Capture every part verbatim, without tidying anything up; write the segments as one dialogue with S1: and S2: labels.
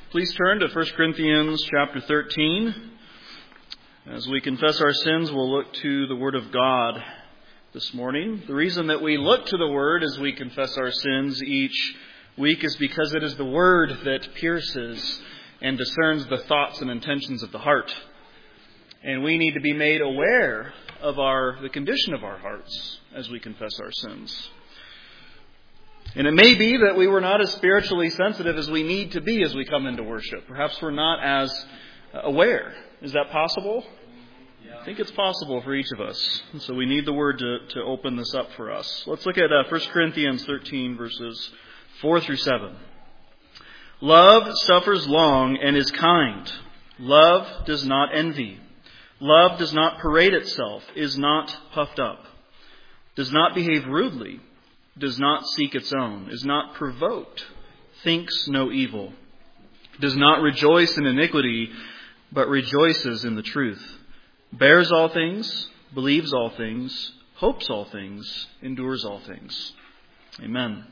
S1: Please turn to First Corinthians chapter thirteen. As we confess our sins, we'll look to the Word of God this morning. The reason that we look to the Word as we confess our sins each week is because it is the Word that pierces and discerns the thoughts and intentions of the heart. And we need to be made aware of our the condition of our hearts as we confess our sins. And it may be that we were not as spiritually sensitive as we need to be as we come into worship. Perhaps we're not as aware. Is that possible? I think it's possible for each of us. And so we need the Word to, to open this up for us. Let's look at uh, First Corinthians thirteen, verses four through seven. Love suffers long and is kind. Love does not envy. Love does not parade itself, is not puffed up, does not behave rudely, does not seek its own, is not provoked, thinks no evil, does not rejoice in iniquity, but rejoices in the truth, bears all things, believes all things, hopes all things, endures all things. Amen.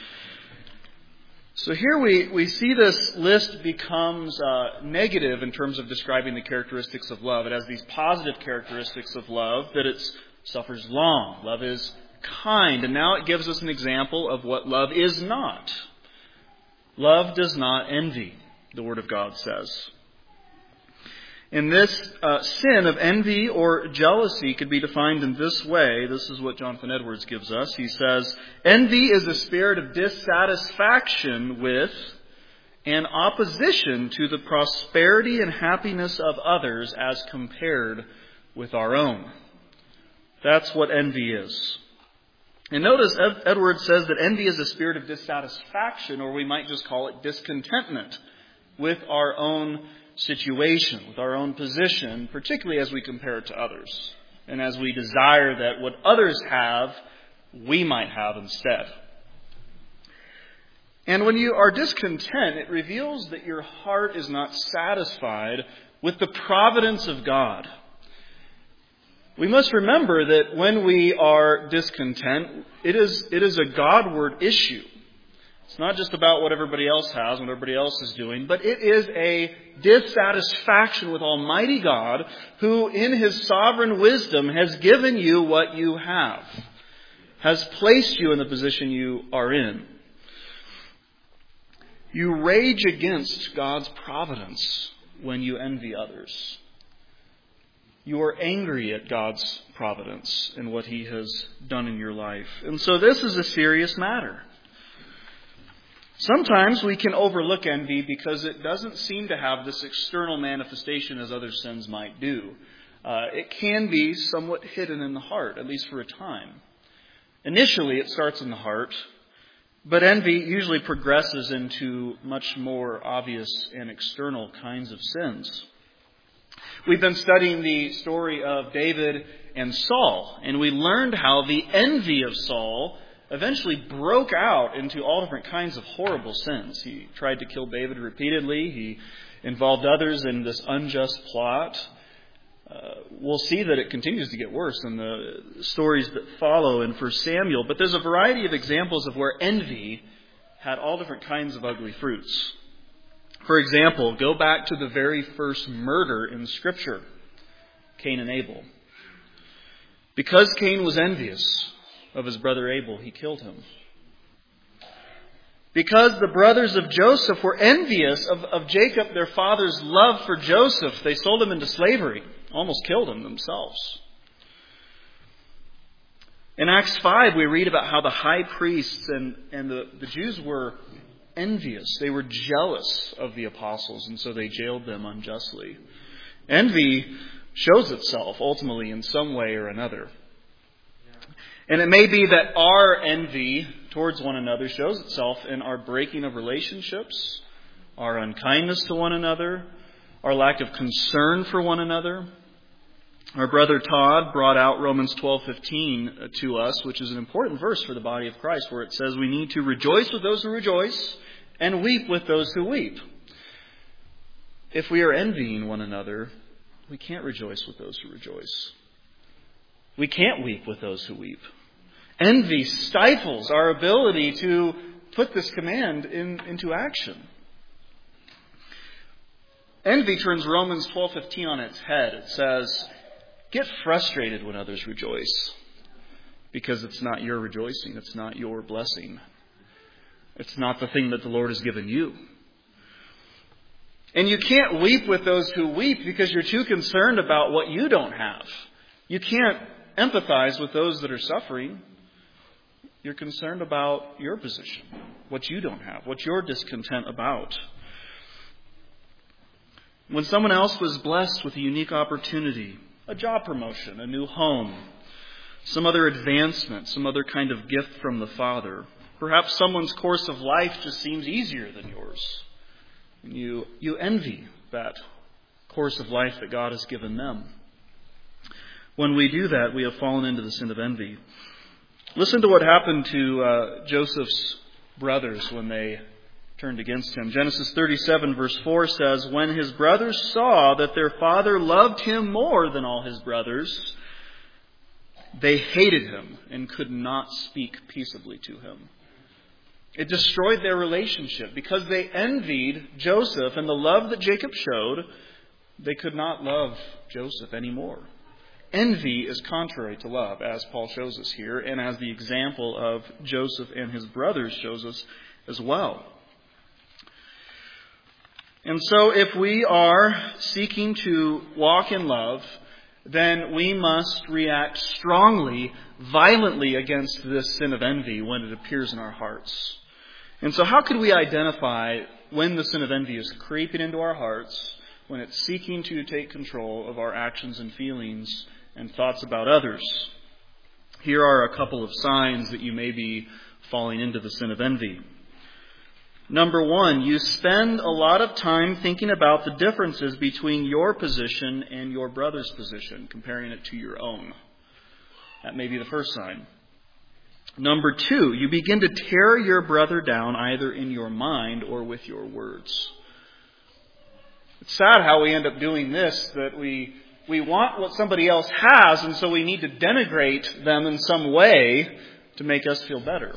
S1: So here we, we see this list becomes uh, negative in terms of describing the characteristics of love. It has these positive characteristics of love, that it suffers long. Love is kind. And now it gives us an example of what love is not. Love does not envy, the Word of God says. And this uh, sin of envy or jealousy could be defined in this way. This is what Jonathan Edwards gives us. He says, envy is a spirit of dissatisfaction with and opposition to the prosperity and happiness of others as compared with our own. That's what envy is. And notice Ed- Edwards says that envy is a spirit of dissatisfaction, or we might just call it discontentment with our own situation, with our own position, particularly as we compare it to others, and as we desire that what others have, we might have instead. And when you are discontent, it reveals that your heart is not satisfied with the providence of God. We must remember that when we are discontent, it is, it is a Godward issue. It's not just about what everybody else has, what everybody else is doing, but it is a dissatisfaction with Almighty God, who in His sovereign wisdom has given you what you have, has placed you in the position you are in. You rage against God's providence when you envy others. You are angry at God's providence and what He has done in your life. And so this is a serious matter. Sometimes we can overlook envy because it doesn't seem to have this external manifestation as other sins might do. Uh, it can be somewhat hidden in the heart, at least for a time. Initially, it starts in the heart, but envy usually progresses into much more obvious and external kinds of sins. We've been studying the story of David and Saul, and we learned how the envy of Saul eventually broke out into all different kinds of horrible sins. He tried to kill David repeatedly. He involved others in this unjust plot. Uh, we'll see that it continues to get worse in the stories that follow in First Samuel. But there's a variety of examples of where envy had all different kinds of ugly fruits. For example, go back to the very first murder in Scripture, Cain and Abel. Because Cain was envious of his brother Abel, he killed him. Because the brothers of Joseph were envious of, of Jacob, their father's love for Joseph, they sold him into slavery, almost killed him themselves. In Acts five, we read about how the high priests and, and the, the Jews were envious. They were jealous of the apostles, and so they jailed them unjustly. Envy shows itself ultimately in some way or another. And it may be that our envy towards one another shows itself in our breaking of relationships, our unkindness to one another, our lack of concern for one another. Our brother Todd brought out Romans twelve fifteen to us, which is an important verse for the body of Christ, where it says we need to rejoice with those who rejoice and weep with those who weep. If we are envying one another, we can't rejoice with those who rejoice. We can't weep with those who weep. Envy stifles our ability to put this command in, into action. Envy turns Romans twelve fifteen on its head. It says, get frustrated when others rejoice, because it's not your rejoicing. It's not your blessing. It's not the thing that the Lord has given you. And you can't weep with those who weep because you're too concerned about what you don't have. You can't empathize with those that are suffering. You're concerned about your position, what you don't have, what you're discontent about. When someone else was blessed with a unique opportunity, a job promotion, a new home, some other advancement, some other kind of gift from the Father, perhaps someone's course of life just seems easier than yours. And you, you envy that course of life that God has given them. When we do that, we have fallen into the sin of envy. Listen to what happened to uh, Joseph's brothers when they turned against him. Genesis thirty-seven verse four says, when his brothers saw that their father loved him more than all his brothers, they hated him and could not speak peaceably to him. It destroyed their relationship because they envied Joseph and the love that Jacob showed. They could not love Joseph anymore. Envy is contrary to love, as Paul shows us here, and as the example of Joseph and his brothers shows us as well. And so if we are seeking to walk in love, then we must react strongly, violently against this sin of envy when it appears in our hearts. And so how could we identify when the sin of envy is creeping into our hearts, when it's seeking to take control of our actions and feelings and thoughts about others? Here are a couple of signs that you may be falling into the sin of envy. Number one, you spend a lot of time thinking about the differences between your position and your brother's position, comparing it to your own. That may be the first sign. Number two, you begin to tear your brother down either in your mind or with your words. It's sad how we end up doing this, that we we want what somebody else has, and so we need to denigrate them in some way to make us feel better.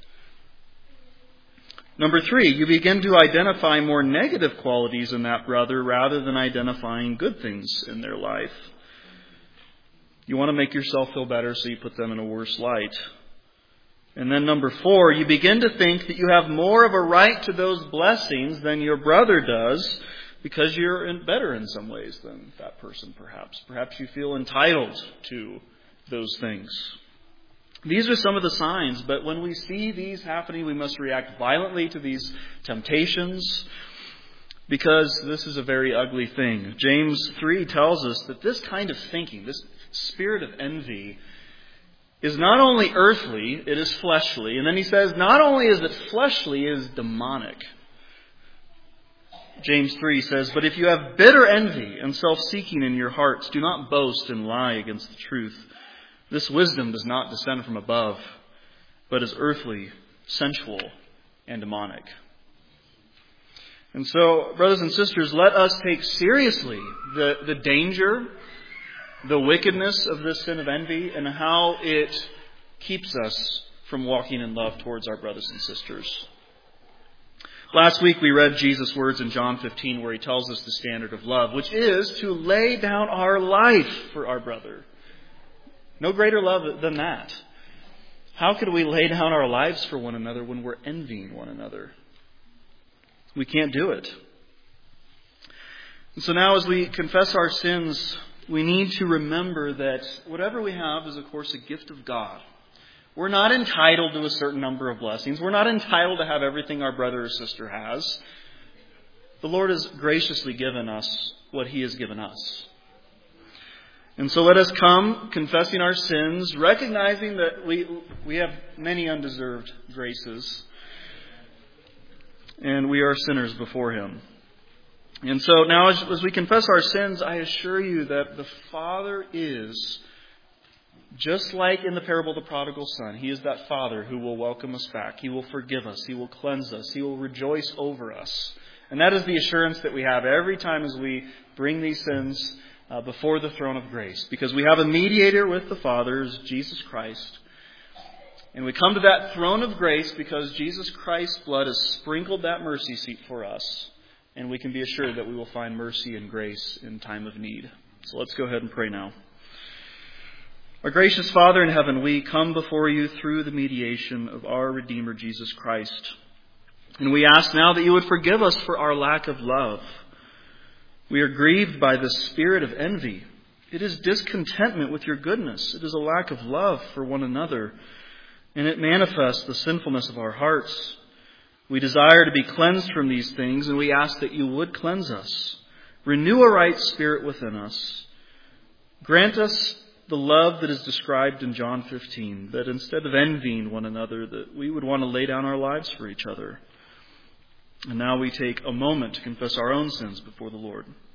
S1: Number three, you begin to identify more negative qualities in that brother rather than identifying good things in their life. You want to make yourself feel better, so you put them in a worse light. And then number four, you begin to think that you have more of a right to those blessings than your brother does because you're in better in some ways than that person, perhaps. Perhaps you feel entitled to those things. These are some of the signs, but when we see these happening, we must react violently to these temptations because this is a very ugly thing. James three tells us that this kind of thinking, this spirit of envy, is not only earthly, it is fleshly. And then he says, not only is it fleshly, it is demonic. James three says, but if you have bitter envy and self-seeking in your hearts, do not boast and lie against the truth. This wisdom does not descend from above, but is earthly, sensual, and demonic. And so, brothers and sisters, let us take seriously the, the danger, the wickedness of this sin of envy, and how it keeps us from walking in love towards our brothers and sisters. Last week we read Jesus' words in John fifteen where he tells us the standard of love, which is to lay down our life for our brother. No greater love than that. How could we lay down our lives for one another when we're envying one another? We can't do it. And so now as we confess our sins, we need to remember that whatever we have is, of course, a gift of God. We're not entitled to a certain number of blessings. We're not entitled to have everything our brother or sister has. The Lord has graciously given us what He has given us. And so let us come confessing our sins, recognizing that we we have many undeserved graces, and we are sinners before Him. And so now as, as we confess our sins, I assure you that the Father is, just like in the parable of the prodigal son, He is that Father who will welcome us back. He will forgive us. He will cleanse us. He will rejoice over us. And that is the assurance that we have every time as we bring these sins uh, before the throne of grace. Because we have a mediator with the Father, Jesus Christ. And we come to that throne of grace because Jesus Christ's blood has sprinkled that mercy seat for us. and we can be assured that we will find mercy and grace in time of need. So let's go ahead and pray now. Our gracious Father in heaven, we come before you through the mediation of our Redeemer, Jesus Christ. And we ask now that you would forgive us for our lack of love. We are grieved by the spirit of envy. It is discontentment with your goodness. It is a lack of love for one another. And it manifests the sinfulness of our hearts. We desire to be cleansed from these things, and we ask that you would cleanse us. Renew a right spirit within us. Grant us the love that is described in John fifteen, that instead of envying one another, that we would want to lay down our lives for each other. And now we take a moment to confess our own sins before the Lord.